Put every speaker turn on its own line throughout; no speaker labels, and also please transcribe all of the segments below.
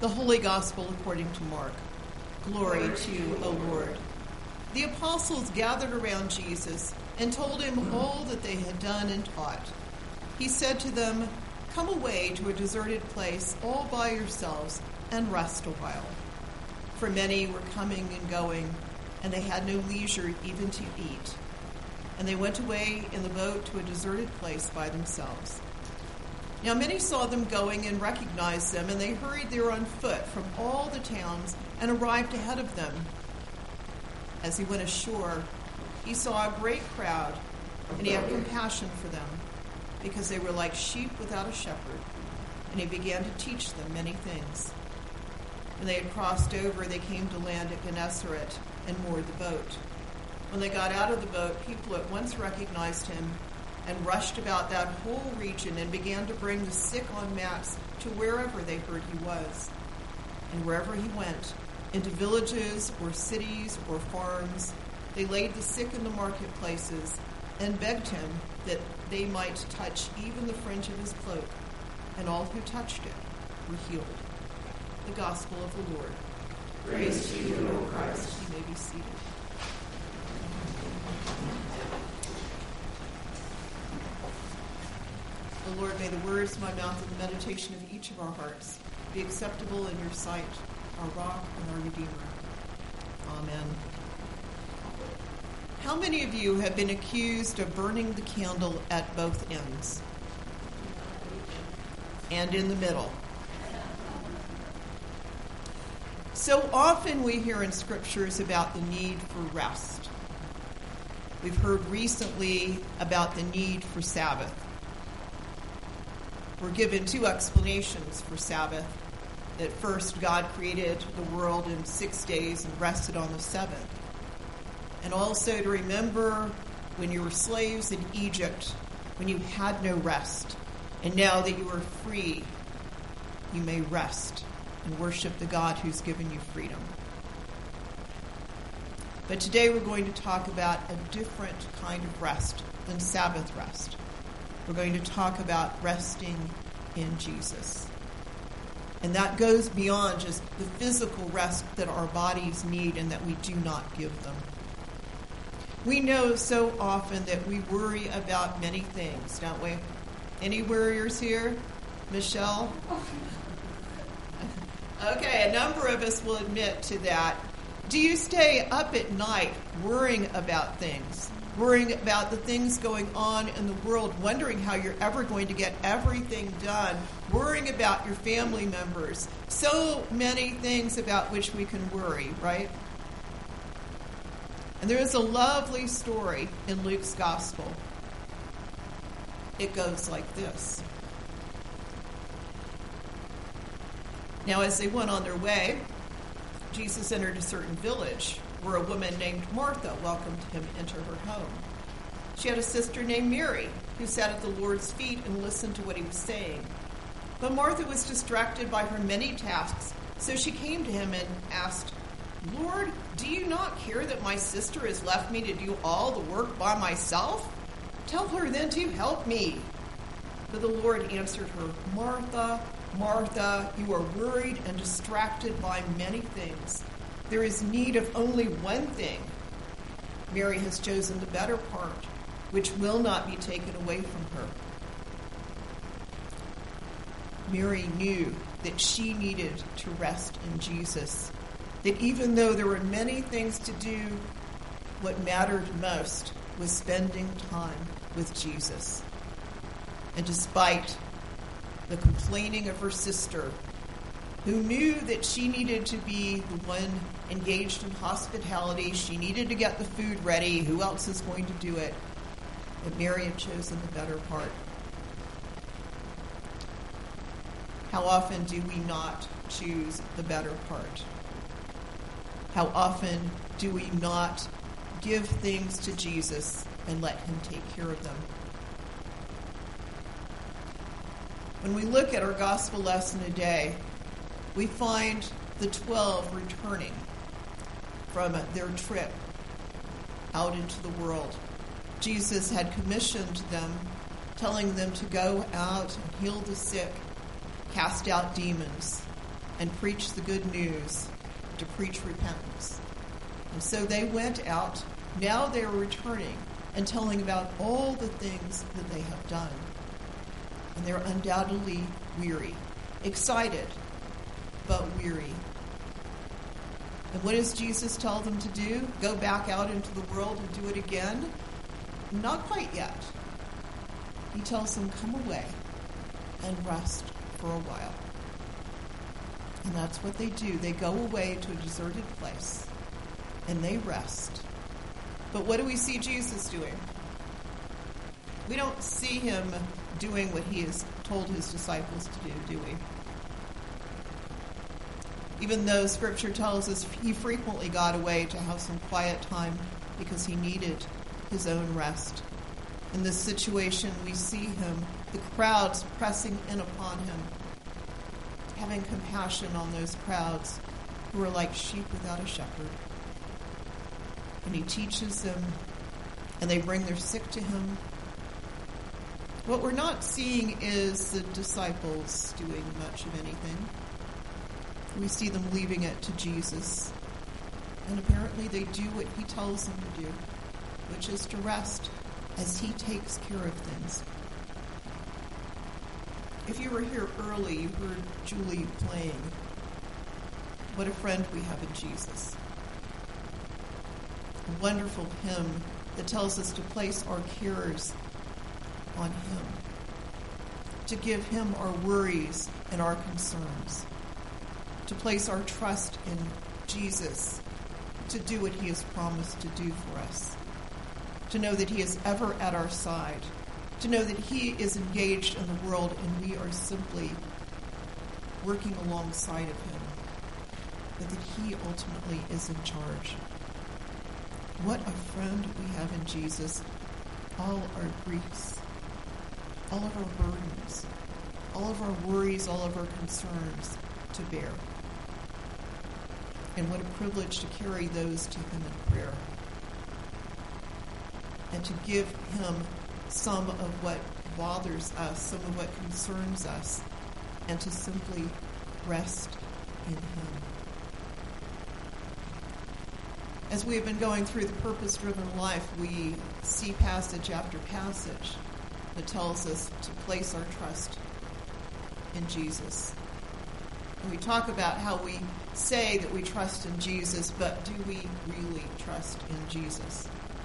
Holy Gospel according to Mark. Glory to you, O Lord. The apostles gathered around Jesus and told him all that they had done and taught. He said to them, "Come away to a deserted place all by yourselves and rest a while." For many were coming and going, and they had no leisure even to eat. And they went away in the boat to a deserted place by themselves. Now many saw them going and recognized them, and they hurried there on foot from all the towns and arrived ahead of them. As he went ashore, he saw a great crowd, and he had compassion for them, because they were like sheep without a shepherd, and he began to teach them many things. When they had crossed over, they came to land at Gennesaret and moored the boat. When they got out of the boat, people at once recognized him and rushed about that whole region and began to bring the sick on mats to wherever they heard he was. And wherever he went, into villages or cities or farms, they laid the sick in the marketplaces and begged him that they might touch even the fringe of his cloak, and all who touched it were healed. The Gospel of the Lord.
Praise to you, O Christ.
You may be seated. O Lord, may the words of my mouth and the meditation of each of our hearts be acceptable in your sight, our rock and our Redeemer. Amen. How many of you have been accused of burning the candle at both ends and in the middle? So often we hear in scriptures about the need for rest. We've heard recently about the need for Sabbath. We're given two explanations for Sabbath. That first, God created the world in 6 days and rested on the seventh. And also to remember when you were slaves in Egypt, when you had no rest. And now that you are free, you may rest and worship the God who's given you freedom. But today we're going to talk about a different kind of rest than Sabbath rest. We're going to talk about resting in Jesus. And that goes beyond just the physical rest that our bodies need and that we do not give them. We know so often that we worry about many things, don't we? Any worriers here? Michelle? Okay, a number of us will admit to that. Do you stay up at night worrying about things? Worrying about the things going on in the world, wondering how you're ever going to get everything done, worrying about your family members. So many things about which we can worry, right? And there is a lovely story in Luke's Gospel. It goes like this. Now, as they went on their way, Jesus entered a certain village where a woman named Martha welcomed him into her home. She had a sister named Mary who sat at the Lord's feet and listened to what he was saying. But Martha was distracted by her many tasks, so she came to him and asked, "Lord, do you not care that my sister has left me to do all the work by myself? Tell her then to help me." But the Lord answered her, "Martha, Martha, you are worried and distracted by many things. There is need of only one thing. Mary has chosen the better part, which will not be taken away from her." Mary knew that she needed to rest in Jesus, that even though there were many things to do, what mattered most was spending time with Jesus. And despite the complaining of her sister, who knew that she needed to be the one engaged in hospitality, she needed to get the food ready, who else is going to do it? But Mary had chosen the better part. How often do we not choose the better part? How often do we not give things to Jesus and let him take care of them? When we look at our gospel lesson today, we find the 12 returning from their trip out into the world. Jesus had commissioned them, telling them to go out and heal the sick, cast out demons, and preach the good news, to preach repentance. And so they went out. Now they are returning and telling about all the things that they have done. And they're undoubtedly weary, excited, but weary. And what does Jesus tell them to do? Go back out into the world and do it again? Not quite yet. He tells them, come away and rest for a while. And that's what they do. They go away to a deserted place and they rest. But what do we see Jesus doing? We don't see him doing what he has told his disciples to do we? Even though Scripture tells us he frequently got away to have some quiet time because he needed his own rest. In this situation, we see him, the crowds pressing in upon him, having compassion on those crowds who are like sheep without a shepherd. And he teaches them, and they bring their sick to him. What we're not seeing is the disciples doing much of anything. We see them leaving it to Jesus. And apparently they do what he tells them to do, which is to rest as he takes care of things. If you were here early, you heard Julie playing. What a friend we have in Jesus. A wonderful hymn that tells us to place our cares on him, to give him our worries and our concerns, to place our trust in Jesus, to do what he has promised to do for us, to know that he is ever at our side, to know that he is engaged in the world and we are simply working alongside of him, but that he ultimately is in charge. What a friend we have in Jesus. All our griefs, all of our burdens, all of our worries, all of our concerns to bear. And what a privilege to carry those to him in prayer. And to give him some of what bothers us, some of what concerns us, and to simply rest in him. As we have been going through the purpose-driven life, we see passage after passage that tells us to place our trust in Jesus. And we talk about how we say that we trust in Jesus, but do we really trust in Jesus?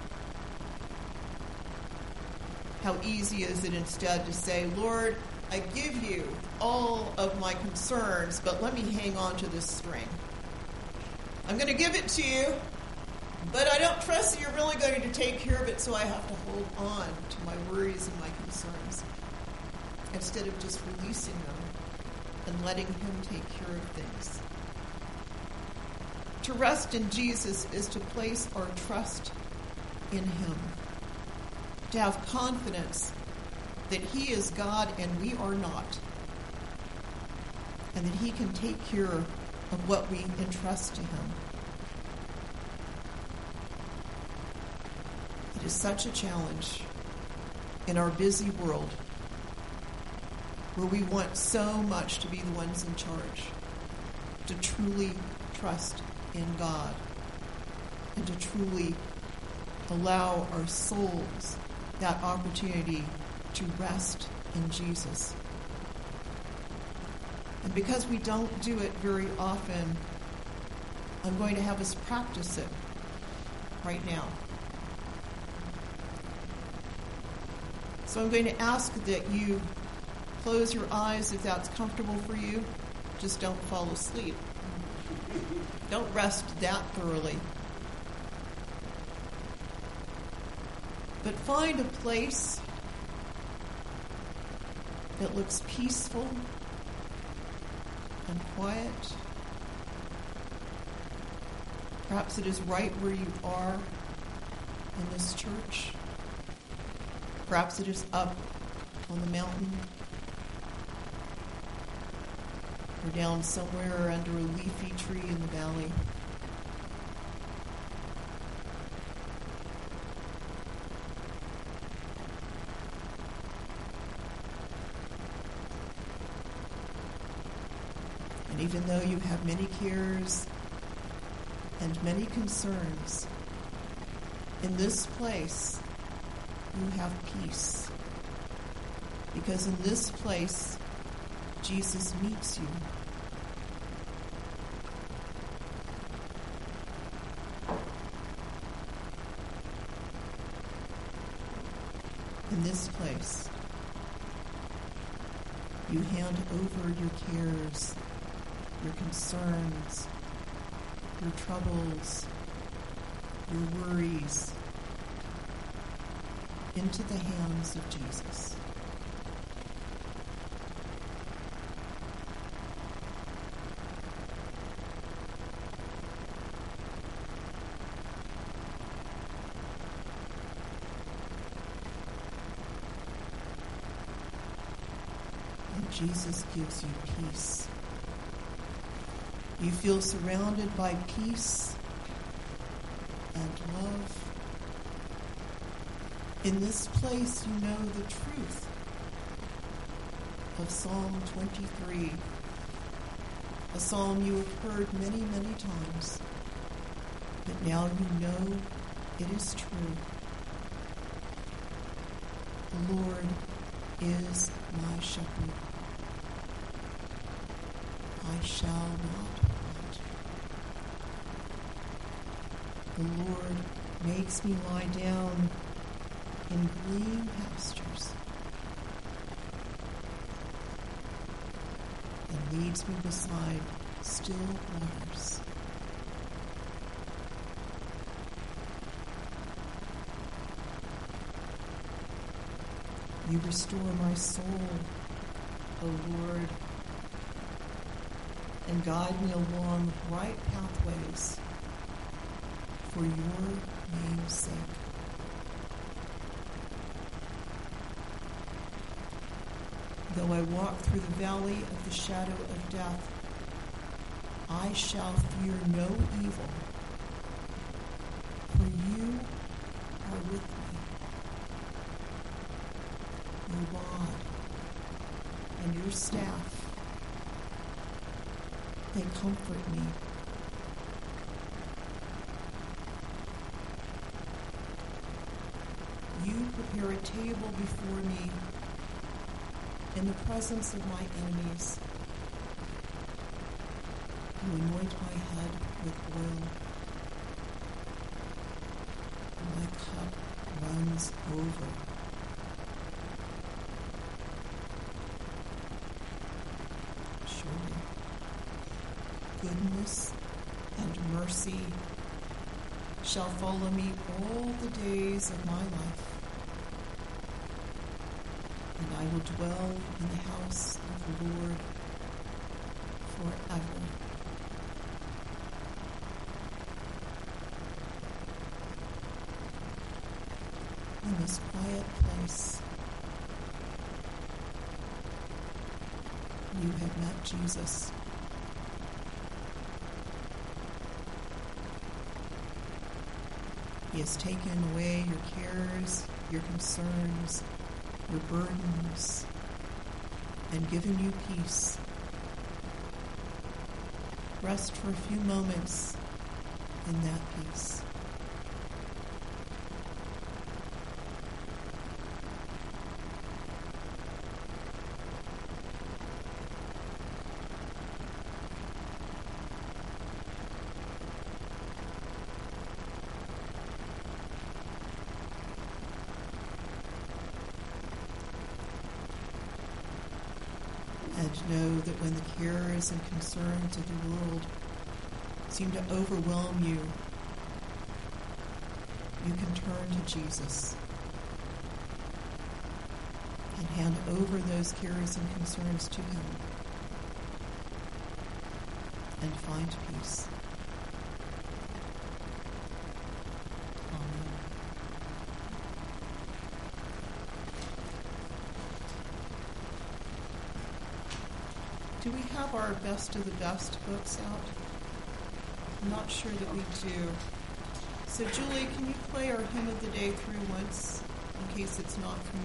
How easy is it instead to say, Lord, I give you all of my concerns, but let me hang on to this string. I'm going to give it to you, but I don't trust that you're really going to take care of it, so I have to hold on to my worries and my concerns instead of just releasing them and letting him take care of things. To rest in Jesus is to place our trust in him, to have confidence that he is God and we are not, and that he can take care of what we entrust to him. It is such a challenge in our busy world where we want so much to be the ones in charge, to truly trust in God and to truly allow our souls that opportunity to rest in Jesus. And because we don't do it very often, I'm going to have us practice it right now. So I'm going to ask that you close your eyes if that's comfortable for you. Just don't fall asleep. Don't rest that thoroughly. But find a place that looks peaceful and quiet. Perhaps it is right where you are in this church. Perhaps it is up on the mountain or down somewhere under a leafy tree in the valley. And even though you have many cares and many concerns, in this place you have peace. Because in this place, Jesus meets you. In this place, you hand over your cares, your concerns, your troubles, your worries into the hands of Jesus. And Jesus gives you peace. You feel surrounded by peace and love. In this place, you know the truth of Psalm 23, a psalm you have heard many, many times, but now you know it is true. The Lord is my shepherd. I shall not want. The Lord makes me lie down in green pastures and leads me beside still waters. You restore my soul, O Lord, and guide me along right pathways for your name's sake. Though I walk through the valley of the shadow of death, I shall fear no evil, for you are with me. Your rod and your staff, they comfort me. You prepare a table before me in the presence of my enemies. You anoint my head with oil, and my cup runs over. Surely, goodness and mercy shall follow me all the days of my life, and I will dwell in the house of the Lord forever. In this quiet place, you have met Jesus. He has taken away your cares, your concerns, your burdens, and given you peace. Rest for a few moments in that peace. And know that when the cares and concerns of the world seem to overwhelm you, you can turn to Jesus and hand over those cares and concerns to him and find peace. Amen. Do we have our Best of the Best books out? I'm not sure that we do. So Julie, can you play our Hymn of the Day through once, in case it's not familiar?